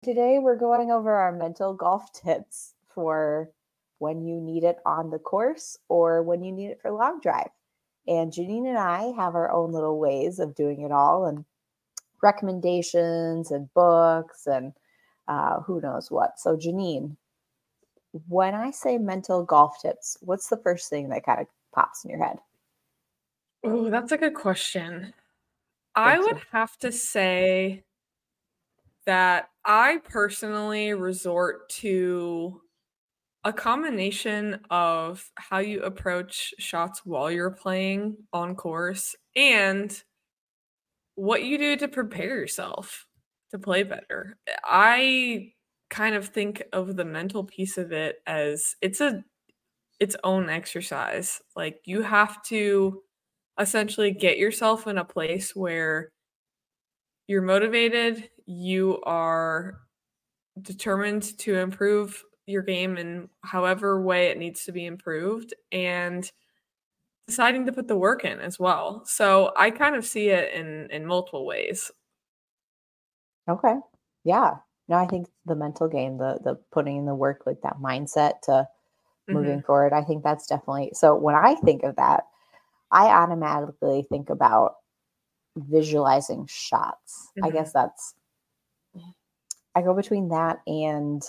Today we're going over our mental golf tips for when you need it on the course or when you need it for long drive. And Janine and I have our own little ways of doing it all and recommendations and books and who knows what. So Janine, when I say mental golf tips, what's the first thing that kind of pops in your head? Oh, that's a good question. I Thank would you. have to say that I personally resort to a combination of how you approach shots while you're playing on course and what you do to prepare yourself to play better. I kind of think of the mental piece of it as its own exercise. Like you have to essentially get yourself in a place where you're motivated, you are determined to improve your game in however way it needs to be improved, and deciding to put the work in as well. So I kind of see it in multiple ways. Okay. Yeah. No, I think the mental game, the putting in the work, like that mindset to moving Hmm. forward, I think that's definitely so when I think of that, I automatically think about visualizing shots. I Hmm. guess that's I go between that and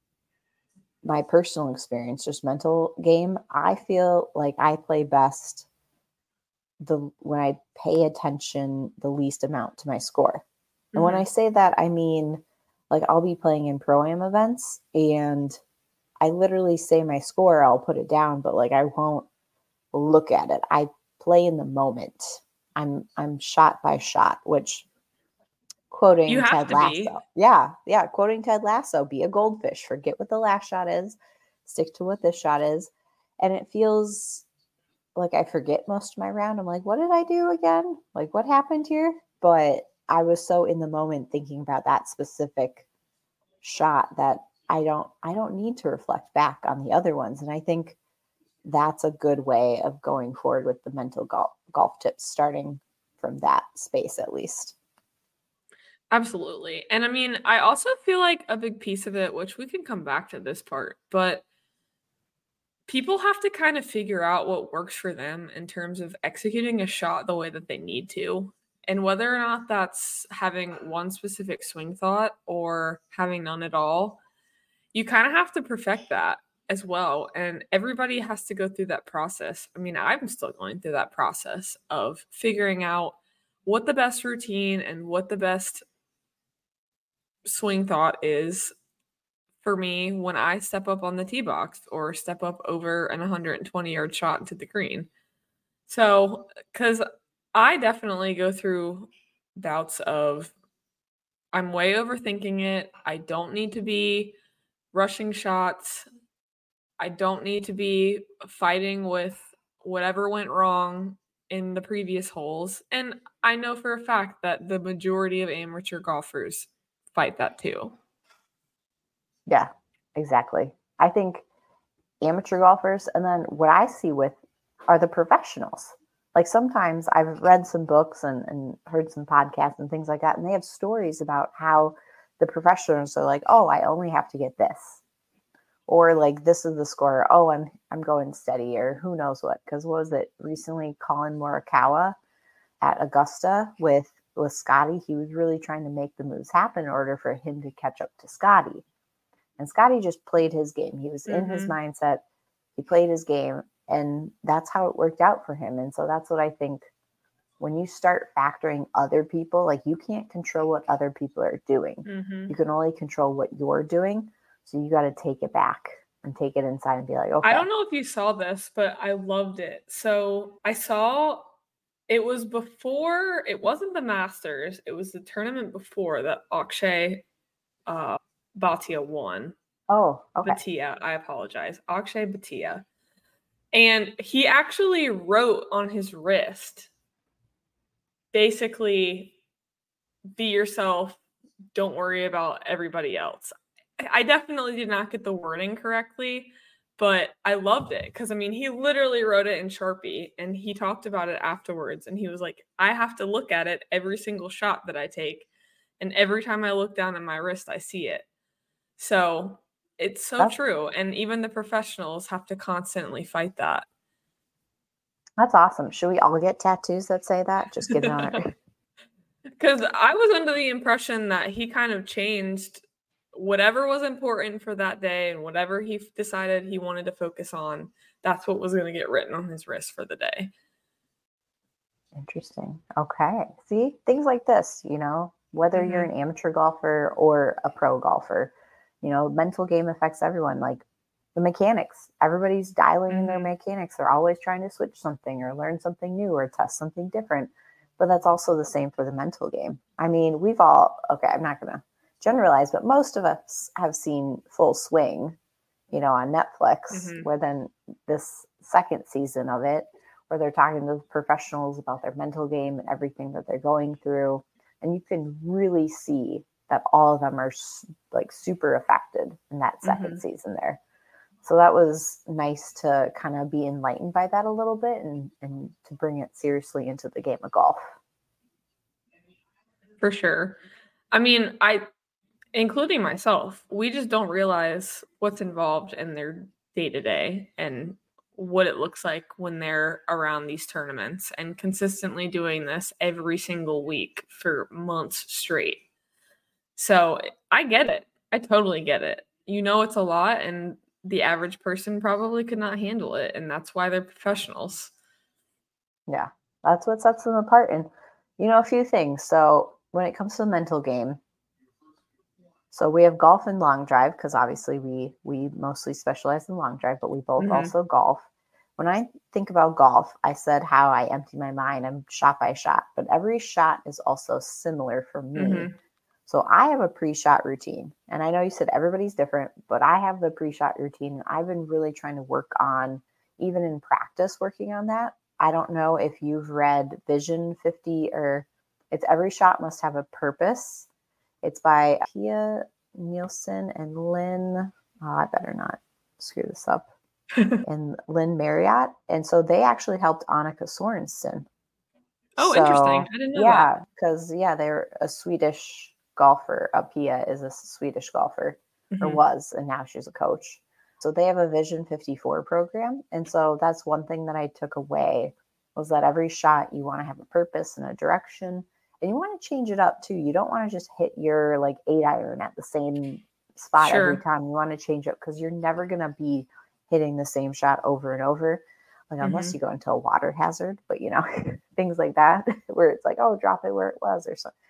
my personal experience, just mental game. I feel like I play best the when I pay attention the least amount to my score. And when I Hmm. say that, I mean like I'll be playing in pro am events and I literally say my score, I'll put it down, but like I won't look at it. I play in the moment. I'm shot by shot, which You quoting have Ted to be. Lasso. Yeah, yeah, quoting Ted Lasso, be a goldfish, forget what the last shot is, stick to what this shot is. And it feels like I forget most of my round. I'm like, what did I do again? Like what happened here? But I was so in the moment thinking about that specific shot that I don't need to reflect back on the other ones. And I think that's a good way of going forward with the mental golf tips, starting from that space at least. Absolutely. And I mean, I also feel like a big piece of it, which we can come back to this part, but people have to kind of figure out what works for them in terms of executing a shot the way that they need to. And whether or not that's having one specific swing thought or having none at all, you kind of have to perfect that as well. And everybody has to go through that process. I mean, I'm still going through that process of figuring out what the best routine and what the best swing thought is for me when I step up on the tee box or step up over an 120-yard shot into the green. So, because I definitely go through bouts of I'm way overthinking it. I don't need to be rushing shots. I don't need to be fighting with whatever went wrong in the previous holes. And I know for a fact that the majority of amateur golfers fight that too. Yeah, exactly. I think amateur golfers, and then what I see with are the professionals. Like sometimes I've read some books and heard some podcasts and things like that, and they have stories about how the professionals are like, oh, I only have to get this. Or like this is the score. Oh, I'm going steady, or who knows what. Because what was it recently? Colin Morikawa at Augusta with Scotty. He was really trying to make the moves happen in order for him to catch up to Scotty. And Scotty just played his game. He was in his Mm-hmm. mindset. He played his game, and that's how it worked out for him. And so that's what I think when you start factoring other people, like you can't control what other people are doing. Mm-hmm. You can only control what you're doing. So you got to take it back and take it inside and be like, I okay, don't know if you saw this, but I loved it. So I saw it was before, it wasn't the Masters, it was the tournament before that Akshay uh, Bhatia won. oh, okay, Bhatia, I apologize. Akshay Bhatia. And he actually wrote on his wrist, basically, be yourself, don't worry about everybody else. I definitely did not get the wording correctly, but I loved it because I mean, he literally wrote it in Sharpie and he talked about it afterwards. And he was like, I have to look at it every single shot that I take And every time I look down at my wrist, I see it. So it's so That's true. And even the professionals have to constantly fight that. that's awesome. Should we all get tattoos that say that? Just get it on it. Because I was under the impression that he kind of changed whatever was important for that day and whatever he decided he wanted to focus on. That's what was going to get written on his wrist for the day. Interesting. Okay. See, things like this, whether you're an amateur golfer or a pro golfer, mental game affects everyone. Like the mechanics, everybody's dialing in their mechanics. They're always trying to switch something or learn something new or test something different. But that's also the same for the mental game. I mean, I'm not going to generalize, but most of us have seen Full Swing, on Netflix, where then this second season of it, where they're talking to the professionals about their mental game and everything that they're going through. And you can really see that all of them are like super affected in that second season there. So that was nice to kind of be enlightened by that a little bit and to bring it seriously into the game of golf. For sure. I mean, including myself, we just don't realize what's involved in their day to day and what it looks like when they're around these tournaments and consistently doing this every single week for months straight. So I get it. I totally get it. It's a lot, and the average person probably could not handle it, and that's why they're professionals. Yeah, that's what sets them apart. And, a few things. So when it comes to the mental game, so we have golf and long drive, because obviously we mostly specialize in long drive, but we both also golf. When I think about golf, I said how I empty my mind. I'm shot by shot, but every shot is also similar for me. So I have a pre-shot routine, and I know you said everybody's different, but I have the pre-shot routine, and I've been really trying to work on, even in practice, working on that. I don't know if you've read Vision 50, or it's Every Shot Must Have a Purpose. It's by Pia Nielsen and Lynn. Oh, I better not screw this up. And Lynn Marriott. And so they actually helped Annika Sorensen. Oh, interesting. I didn't know that. Because they're a Swedish golfer. Pia is a Swedish golfer, or was, and now she's a coach. So they have a Vision 54 program. And so that's one thing that I took away, was that every shot you want to have a purpose and a direction. And you want to change it up too. You don't want to just hit your 8-iron at the same spot every time. You want to change up, because you're never going to be hitting the same shot over and over. Unless you go into a water hazard, but things like that, where it's like, oh, drop it where it was or something.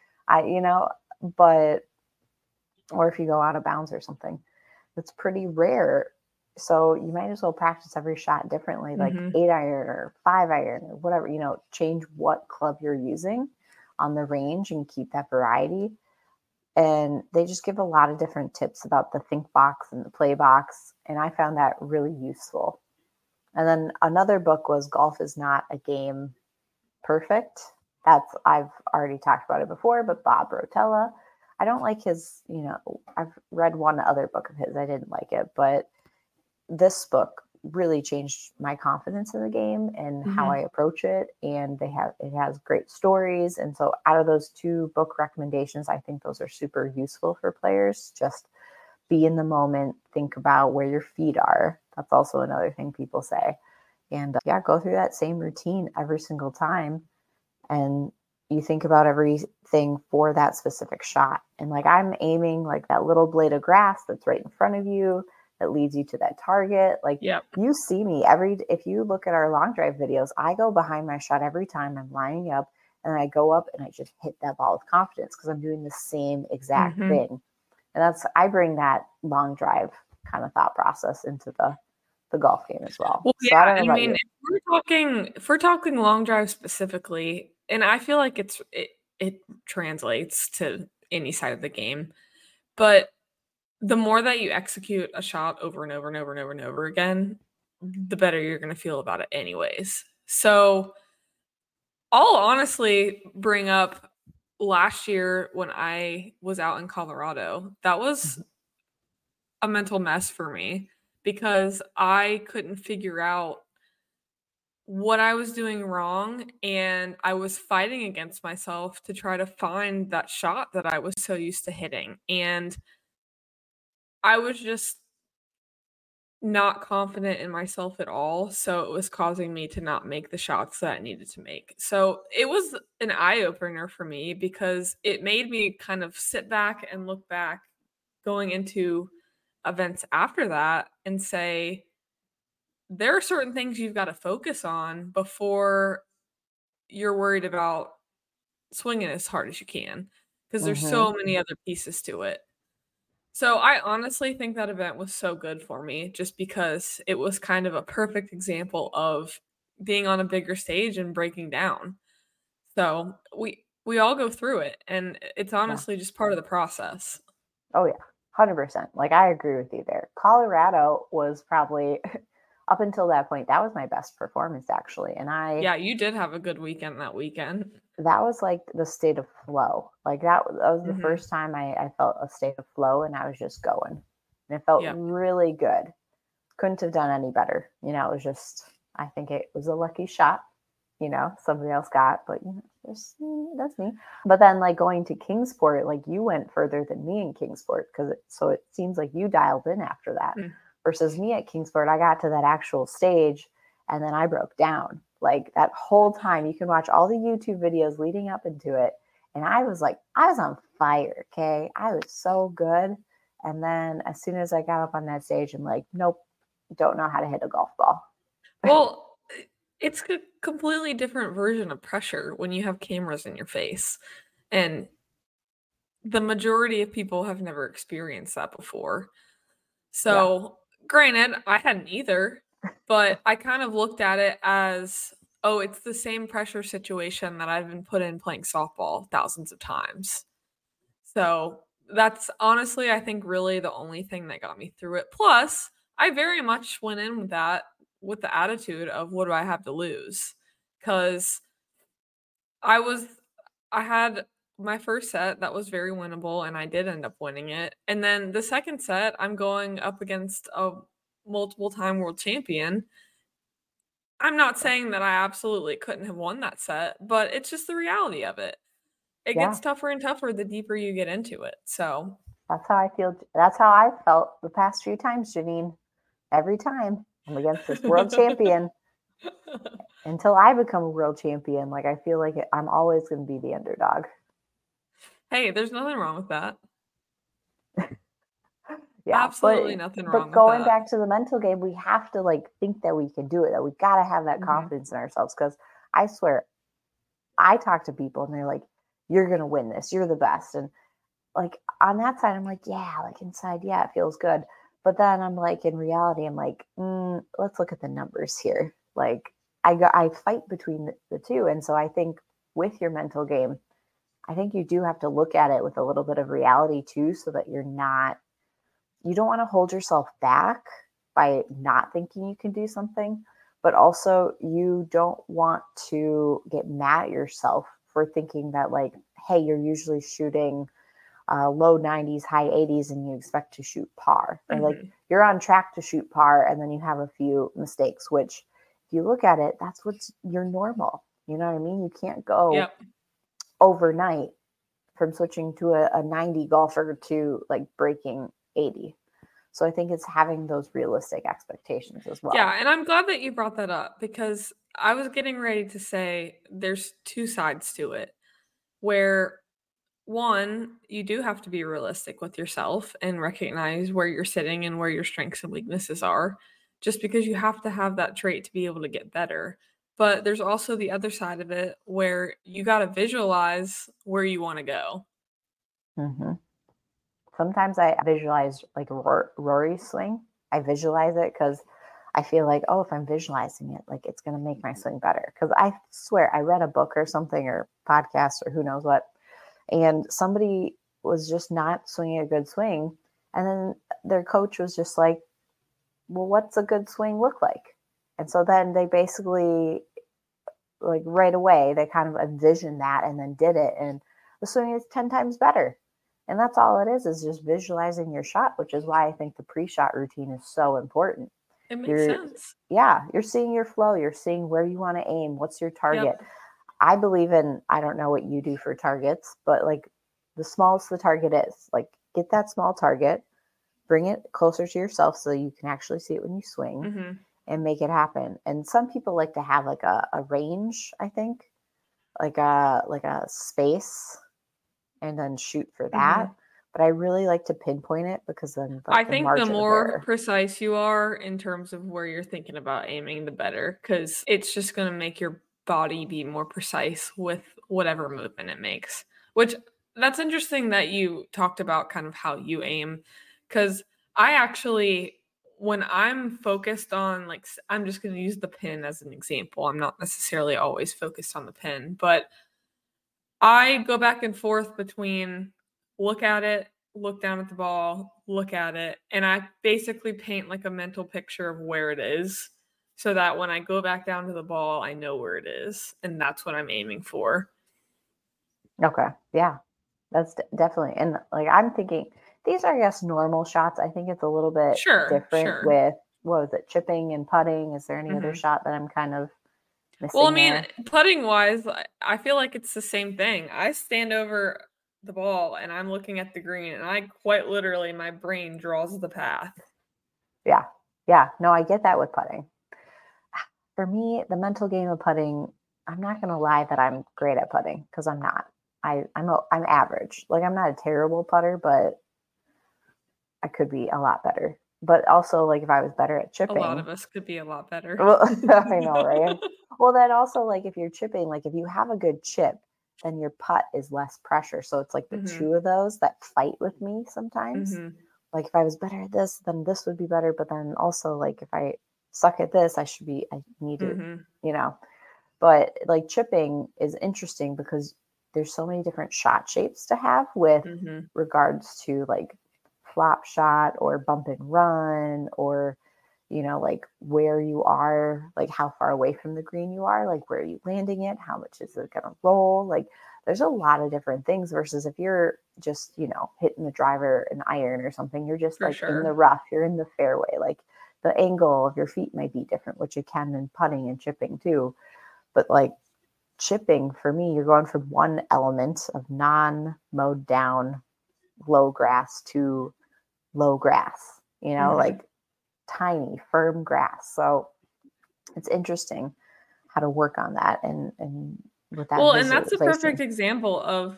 Or if you go out of bounds or something, it's pretty rare. So you might as well practice every shot differently, like 8-iron or 5-iron or whatever, change what club you're using on the range and keep that variety. And they just give a lot of different tips about the think box and the play box. And I found that really useful. And then another book was Golf is Not a Game Perfect. I've already talked about it before, but Bob Rotella. I don't like his, I've read one other book of his. I didn't like it, but this book really changed my confidence in the game and how I approach it. And it has great stories. And so out of those two book recommendations, I think those are super useful for players. Just be in the moment, think about where your feet are. That's also another thing people say. And go through that same routine every single time. And you think about everything for that specific shot. And I'm aiming that little blade of grass that's right in front of you that leads you to that target. You see me if you look at our long drive videos, I go behind my shot every time I'm lining up, and I go up and I just hit that ball with confidence, because I'm doing the same exact thing. And I bring that long drive kind of thought process into the golf game as well. Well, yeah, I mean, if we're talking long drive specifically, and I feel like it translates to any side of the game, but the more that you execute a shot over and over and over and over and over again, the better you're going to feel about it anyways. So I'll honestly bring up last year when I was out in Colorado. That was a mental mess for me, because I couldn't figure out what I was doing wrong, and I was fighting against myself to try to find that shot that I was so used to hitting, and I was just not confident in myself at all, so it was causing me to not make the shots that I needed to make. So, it was an eye opener for me because it made me kind of sit back and look back going into events after that and say, there are certain things you've got to focus on before you're worried about swinging as hard as you can because there's Mm-hmm. so many other pieces to it. So I honestly think that event was so good for me just because it was kind of a perfect example of being on a bigger stage and breaking down. So we all go through it and it's Yeah. honestly just part of the process. Oh yeah, 100%. Like I agree with you there. Colorado was probably up until that point, that was my best performance actually. And Yeah, you did have a good weekend that weekend. that was like the state of flow. Like that was the Mhm. first time I felt a state of flow and I was just going. And it felt Yep. really good. Couldn't have done any better. It was just, I think it was a lucky shot, somebody else got, but that's me. But then like going to Kingsport, like you went further than me in Kingsport so it seems like you dialed in after that Mm. versus me at Kingsport. I got to that actual stage and then I broke down. Like that whole time, you can watch all the YouTube videos leading up into it. And I was on fire. Okay. I was so good. And then as soon as I got up on that stage, I'm like, nope, don't know how to hit a golf ball. Well, it's a completely different version of pressure when you have cameras in your face. And the majority of people have never experienced that before. Yeah. So, granted, I hadn't either, but I kind of looked at it as, oh, it's the same pressure situation that I've been put in playing softball thousands of times. So, that's honestly, I think, really the only thing that got me through it. Plus, I very much went in with that with the attitude of what do I have to lose? Because I was I had my first set that was very winnable and I did end up winning it. And then the second set, I'm going up against a multiple time world champion. I'm not saying that I absolutely couldn't have won that set, but it's just the reality of it. It Yeah. gets tougher and tougher the deeper you get into it. So, That's how I feel. That's how I felt the past few times, Janine. Every time I'm against this world champion until I become a world champion, like I feel like I'm always going to be the underdog. hey, there's nothing wrong with that. Yeah, but Absolutely nothing but wrong with going that. back to the mental game, we have to like think that we can do it. That we got to have that Mhm. confidence in ourselves. Because I swear, I talk to people and they're like, "You're gonna win this. You're the best." And like on that side, I'm like, "Yeah." Like inside, yeah, it feels good. But then I'm like, in reality, I'm like, let's look at the numbers here. Like I fight between the two, and so I think with your mental game, I think you do have to look at it with a little bit of reality too, so that you don't want to hold yourself back by not thinking you can do something, but also you don't want to get mad at yourself for thinking that, like, hey, you're usually shooting low 90s, high 80s, and you expect to shoot par. Or like Mhm. you're on track to shoot par, and then you have a few mistakes, which if you look at it, that's what's your normal. You know what I mean? You can't go Yep. overnight from switching to a 90 golfer to like breaking 80. So I think it's having those realistic expectations as Yeah, well. and I'm glad that you brought that up because I was getting ready to say there's two sides to it. Where one, you do have to be realistic with yourself and recognize where you're sitting and where your strengths and weaknesses are, just because you have to have that trait to be able to get better. But there's also the other side of it where you got to visualize where you want to go. Hmm. Sometimes I visualize like Rory's swing. I visualize it because I feel like, oh, if I'm visualizing it, like it's going to make my swing better. Because I swear I read a book or something or podcast or who knows what, and somebody was just not swinging a good swing. And then their coach was just like, well, what's a good swing look like? And so then they basically, like right away, they kind of envisioned that and then did it. And the swing is 10 times better. And that's all it is just visualizing your shot, which is why I think the pre shot routine is so important. It makes You're, sense. yeah, you're seeing your flow. You're seeing where you want to aim. What's your target? Yep. I believe in, I don't know what you do for targets, but like the smallest the target is, like get that small target, bring it closer to yourself so you can actually see it when you swing Mm-hmm. and make it happen. And some people like to have like a range, I think, like a space and then shoot for that. Mm-hmm. But I really like to pinpoint it because then I like the think the margin of more error. precise you are in terms of where you're thinking about aiming, the better, because it's just going to make your body be more precise with whatever movement it makes. Which that's interesting that you talked about kind of how you aim, because I actually, when I'm focused on, like, I'm just going to use the pin as an example. I'm not necessarily always focused on the pin, but I go back and forth between look at it, look down at the ball, look at it, and I basically paint like a mental picture of where it is so that when I go back down to the ball, I know where it is, and that's what I'm aiming for. Okay. Yeah. That's definitely. And like I'm thinking these are, I guess, normal shots. I think it's a little bit Sure, different sure. with, what was it, chipping and putting? Is there any other Mhm. shot that I'm kind of Well, I missing mean, there? putting wise, I feel like it's the same thing. I stand over the ball and I'm looking at the green, and I quite literally, my brain draws the path. Yeah. Yeah. No, I get that with putting. For me, the mental game of putting, I'm not gonna lie that I'm great at putting because I'm not. I'm average. Like I'm not a terrible putter, but I could be a lot better. But also, like if I was better at A lot chipping, of us could be a lot better. well, I know, right? Well, then also like if you're chipping, like if you have a good chip, then your putt is less pressure. So it's like the Mhm. two of those that fight with me sometimes. Mhm. Like if I was better at this, then this would be better. But then also like if I suck at this, I need to, Mhm. you know. But like chipping is interesting because there's so many different shot shapes to have with Mhm. regards to like flop shot or bump and run or like where you are, like how far away from the green you are, like where are you landing it, how much is it going to roll, like there's a lot of different things versus if you're just hitting the driver an iron or something, you're just For like in the sure. rough, you're in the fairway, like the angle of your feet might be different, which it can in putting and chipping too. But like chipping for me, you're going from one element of non mowed down low grass to low grass, Mhm. like tiny, firm grass. So it's interesting how to work on that and with that Well, and that's a perfect visualization. example of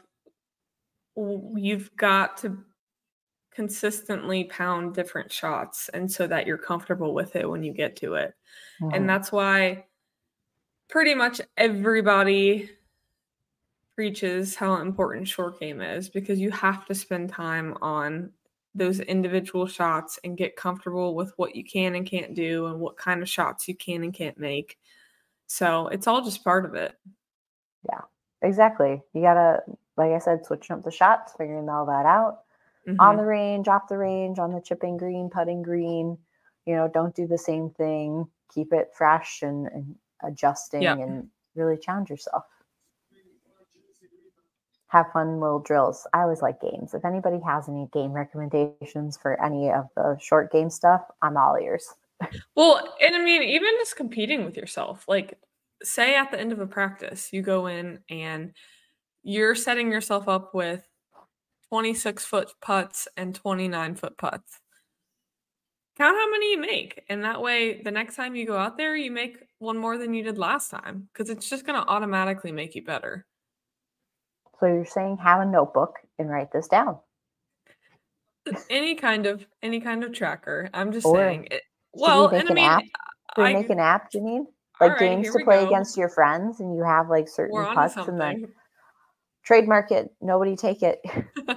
you've got to consistently pound different shots and so that you're comfortable with it when you get to it. And Mhm. that's why pretty much everybody preaches how important short game is because you have to spend time on those individual shots and get comfortable with what you can and can't do and what kind of shots you can and can't make. So it's all just part of it. Yeah, exactly. You gotta, like I said, switching up the shots, figuring all that out on the Hmm. range, off the range, on the chipping green, putting green. Don't do the same thing. Keep it fresh and adjusting Yep. and really challenge yourself. Have fun little drills. I always like games. If anybody has any game recommendations for any of the short game stuff, I'm all ears. Well, and I mean, even just competing with yourself, like say at the end of a practice, you go in and you're setting yourself up with 26-foot putts and 29-foot putts. Count how many you make. And that way, the next time you go out there, you make one more than you did last time because it's just going to automatically make you better. So you're saying have a notebook and write this down. Any kind of tracker. I'm just Or saying it. should we Well, and make I an mean, app? Should we make I an app, Janine? all Like right, games here to we play go. against your friends and you have like We're certain on to putts and then something. trademark it. Nobody take it.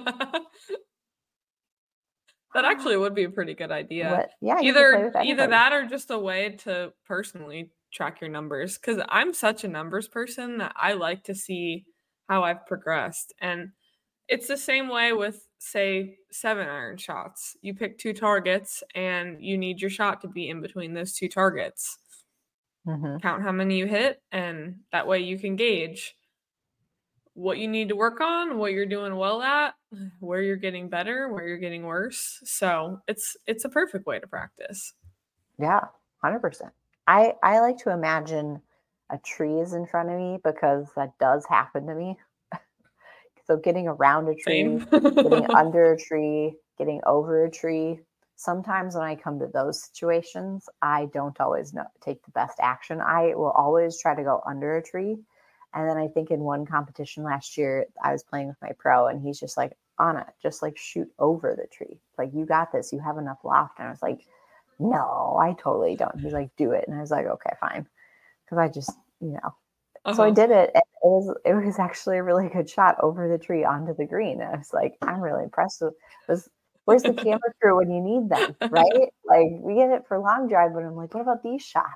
That actually would be a pretty good idea. What? Yeah, you could play Either with either anybody. that or just a way to personally track your numbers cuz I'm such a numbers person that I like to see how I've progressed. And it's the same way with say 7-iron shots. You pick two targets and you need your shot to be in between those two targets. Hmm. Count how many you hit and that way you can gauge what you need to work on, what you're doing well at, where you're getting better, where you're getting worse. So it's a perfect way to practice. Yeah. 100%. I like to imagine a tree is in front of me because that does happen to me. So getting around a tree, Same. getting under a tree, getting over a tree. Sometimes when I come to those situations, I don't always take the best action. I will always try to go under a tree. And then I think in one competition last year, I was playing with my pro, and he's just like, Anna, just like shoot over the tree. Like, you got this. You have enough loft. And I was like, no, I totally don't. He's like, do it. And I was like, okay, fine. Because I just, so I Uh-huh. did it. And it was actually a really good shot over the tree onto the green. And I was like, I'm really impressed with this. Where's the camera crew when you need them, right? Like, we get it for long drive, but I'm like, what about these shots?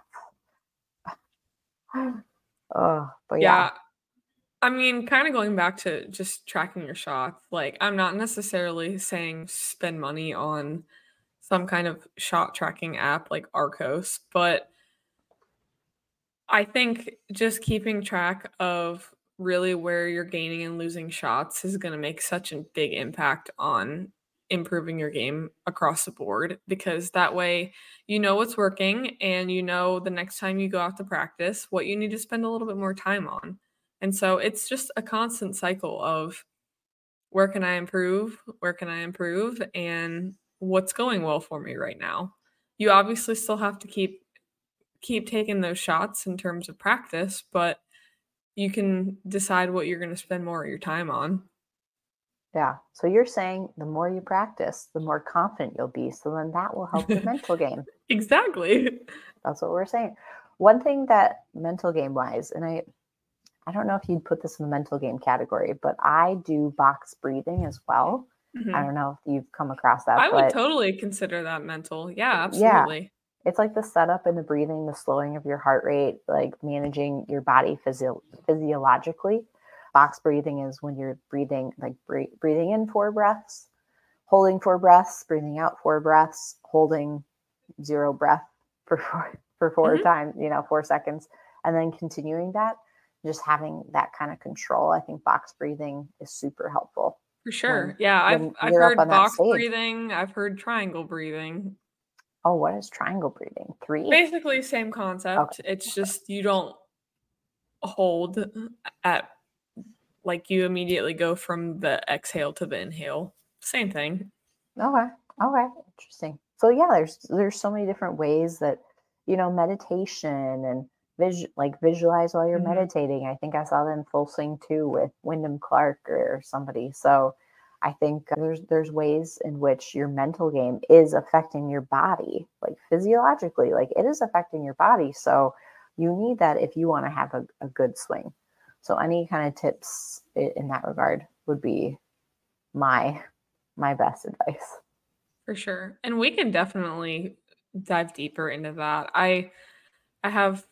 Oh, but yeah. Yeah. I mean, kind of going back to just tracking your shots, like I'm not necessarily saying spend money on some kind of shot tracking app like Arcos, but I think just keeping track of really where you're gaining and losing shots is going to make such a big impact on improving your game across the board, because that way you know what's working and you know the next time you go out to practice what you need to spend a little bit more time on. And so it's just a constant cycle of where can I improve? Where can I improve? And what's going well for me right now? You obviously still have to keep taking those shots in terms of practice, but you can decide what you're going to spend more of your time on. Yeah. So you're saying the more you practice, the more confident you'll be. So then that will help your mental game. Exactly. That's what we're saying. One thing that mental game wise, and I don't know if you'd put this in the mental game category, but I do box breathing as well. I don't know if you've come across that, I would but totally consider that mental. Yeah, yeah, absolutely. it's like the setup and the breathing, the slowing of your heart rate, like managing your body physiologically. Box breathing is when you're breathing, like breathing in 4 breaths, holding 4 breaths, breathing out 4 breaths, holding 0 breath for four Hmm. times, 4 seconds, and then continuing that. Just having that kind of control, I think box breathing is super helpful For when sure. Yeah, I've when I've you're up heard on that box stage. breathing, I've heard triangle breathing. Oh, what is triangle breathing? Three? Basically same Okay. concept. It's just you don't hold at, like, you immediately go from the exhale to the inhale. Same thing. Okay. Okay. Interesting. So yeah, there's so many different ways that, meditation and visualize while you're Mhm. meditating. I think I saw that in Full Swing too with Wyndham Clark or somebody. So I think there's ways in which your mental game is affecting your body, like physiologically, like it is affecting your body. So you need that if you want to have a good swing. So any kind of tips in that regard would be my my best advice. For sure. And we can definitely dive deeper into that. I have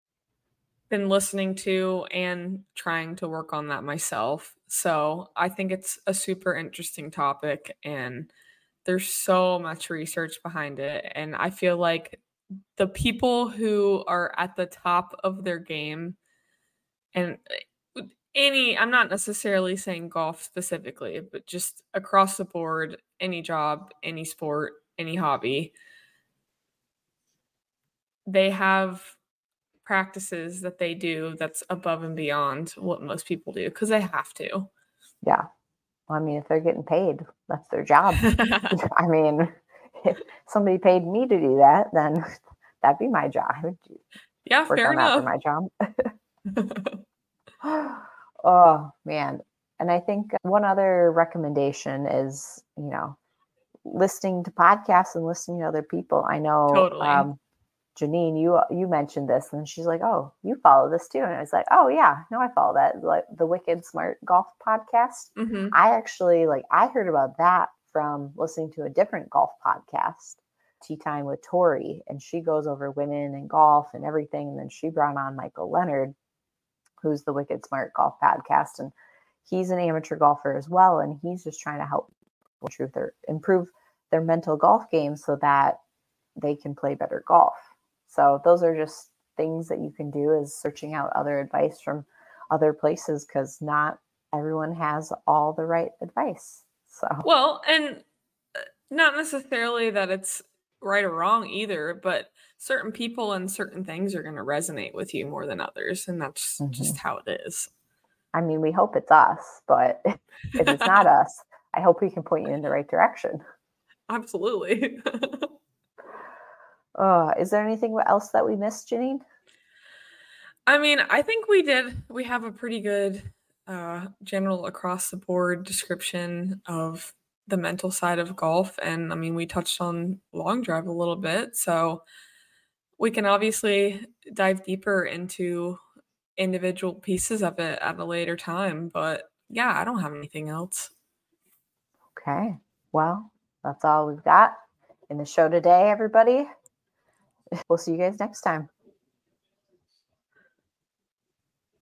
been listening to and trying to work on that myself. So, I think it's a super interesting topic and there's so much research behind it, and I feel like the people who are at the top of their game, and I'm not necessarily saying golf specifically, but just across the board, any job, any sport, any hobby, they have practices that they do that's above and beyond what most people do because they have to. Yeah. Well, I mean, if they're getting paid, that's their job. I mean, if somebody paid me to do that, then that'd be my job. I would Yeah, work fair on that for enough. my job. Oh, man. And I think one other recommendation is, listening to podcasts and listening to other people. I know Totally. Janine, you mentioned this, and she's like, "Oh, you follow this too?" And I was like, "Oh yeah, no, I follow that, like the Wicked Smart Golf podcast." Mhm. I actually I heard about that from listening to a different golf podcast, Tea Time with Tori, and she goes over women and golf and everything. And then she brought on Michael Leonard, who's the Wicked Smart Golf podcast, and he's an amateur golfer as well, and he's just trying to help improve their mental golf game so that they can play better golf. So those are just things that you can do, is searching out other advice from other places, because not everyone has all the right advice. So Well, and not necessarily that it's right or wrong either, but certain people and certain things are going to resonate with you more than others. And that's just how it is. I mean, we hope it's us, but if it's not us, I hope we can point you in the right direction. Absolutely. Is there anything else that we missed, Janine? I mean, I think we have a pretty good general across the board description of the mental side of golf. And I mean, we touched on long drive a little bit. So we can obviously dive deeper into individual pieces of it at a later time. But yeah, I don't have anything else. Okay. Well, that's all we've got in the show today, everybody. We'll see you guys next time.